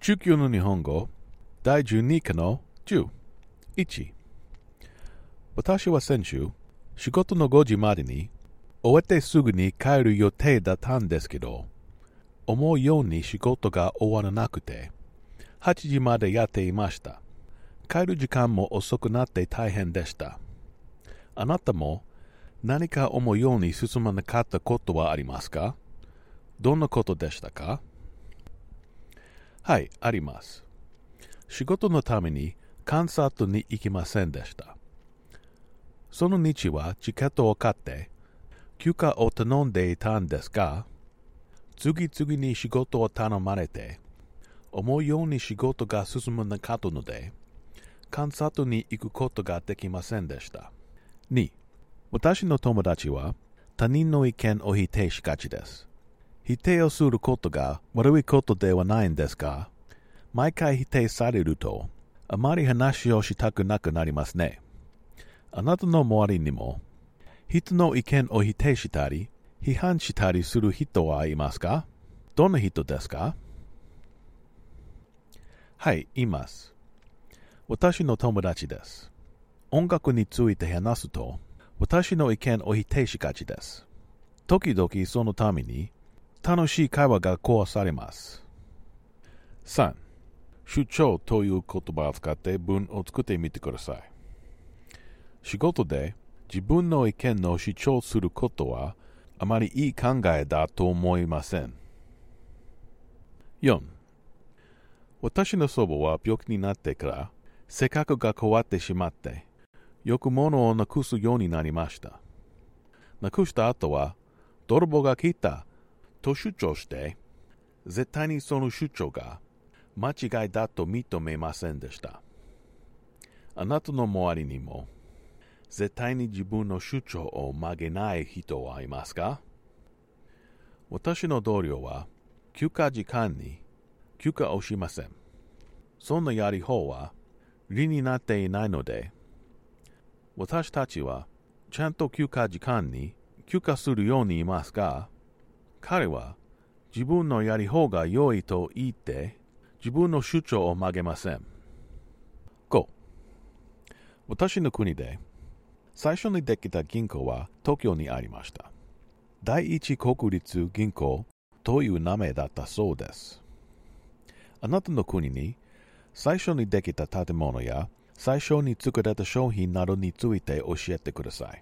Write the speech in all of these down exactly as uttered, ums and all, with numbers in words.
中級の日本語だいじゅうに課のじゅういち。私は先週、仕事のごじまでに終えてすぐに帰る予定だったんですけど、思うように仕事が終わらなくて、はちじまでやっていました。帰る時間も遅くなって大変でした。あなたも何か思うように進まなかったことはありますか？どんなことでしたか？はい、あります。仕事のためにコンサートに行きませんでした。その日はチケットを買って休暇を頼んでいたんですが、次々に仕事を頼まれて、思うように仕事が進まなかったので、コンサートに行くことができませんでした。に、私の友達は他人の意見を否定しがちです。否定をすることが悪いことではないんですが、毎回否定されると、あまり話をしたくなくなりますね。あなたの周りにも、人の意見を否定したり、批判したりする人はいますか？どんな人ですか？はい、います。私の友達です。音楽について話すと、私の意見を否定しがちです。時々そのために、楽しい会話が壊されます。さん. 主張という言葉を使って文を作ってみてください。仕事で自分の意見の主張することはあまりいい考えだと思いません。よん. 私の祖母は病気になってから性格が変わってしまってよく物をなくすようになりました。なくした後は泥棒が来たと主張して、絶対にその主張が間違いだと認めませんでした。あなたの周りにも、絶対に自分の主張を曲げない人はいますか？私の同僚は、休暇時間に休暇をしません。そんなやり方は理になっていないので、私たちはちゃんと休暇時間に休暇するようにいますが、彼は自分のやり方が良いと言って自分の主張を曲げません。ご. 私の国で最初にできた銀行は東京にありました。第一国立銀行という名前だったそうです。あなたの国に最初にできた建物や最初に作られた商品などについて教えてください。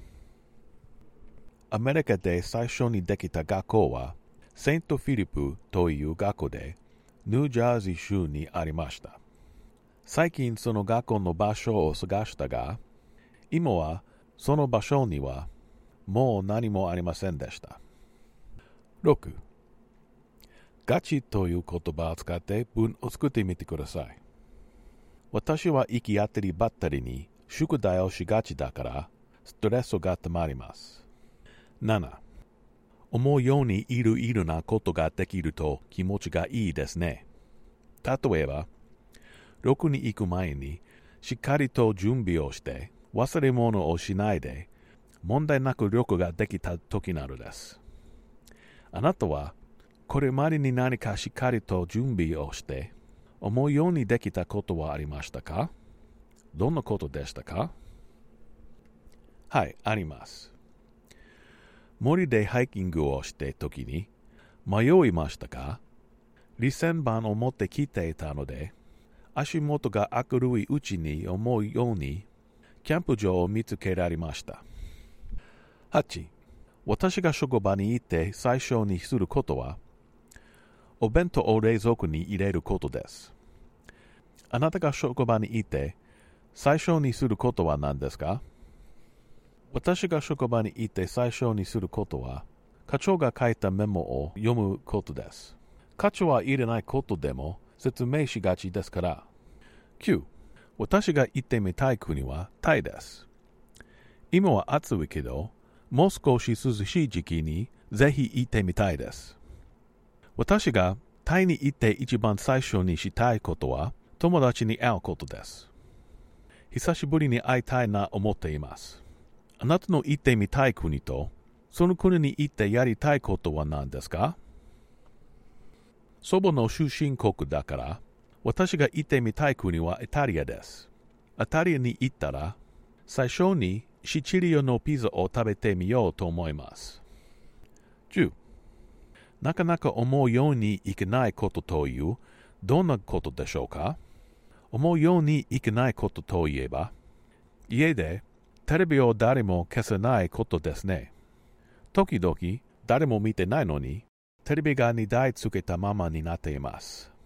アメリカで最初にできた学校はセントフィリップという学校でニュージャージー州にありました。最近その学校の場所を探したが、今はその場所にはもう何もありませんでした。ろく. ガチという言葉を使って文を作ってみてください。私は行き当たりばったりに宿題をしがちだからストレスがたまります。なな. 思うようにいろいろなことができると気持ちがいいですね。例えば、ろくに行く前にしっかりと準備をして忘れ物をしないで問題なく旅行ができた時なのです。あなたはこれまでに何かしっかりと準備をして思うようにできたことはありましたか？どんなことでしたか？はい、あります。森でハイキングをして時に迷いましたか？離線板を持ってきていたので、足元が明るいうちに思うようにキャンプ場を見つけられました。はち. 私が職場に行って最初にすることは、お弁当を冷蔵庫に入れることです。あなたが職場に行って最初にすることは何ですか？私が職場に行って最初にすることは、課長が書いたメモを読むことです。課長は入れないことでも説明しがちですから。きゅう. 私が行ってみたい国はタイです。今は暑いけど、もう少し涼しい時期にぜひ行ってみたいです。私がタイに行って一番最初にしたいことは、友達に会うことです。久しぶりに会いたいな思っています。あなたの行ってみたい国と、その国に行ってやりたいことは何ですか？ 祖母の出身国だから、私が行ってみたい国はイタリアです。イタリアに行ったら、最初にシチリアのピザを食べてみようと思います。じゅう. なかなか思うようにいけないことという、どんなことでしょうか？思うようにいけないことといえば、家でテレビを誰も消せないことですね。時々誰も見てないのに、テレビがにだいつけたままになっています。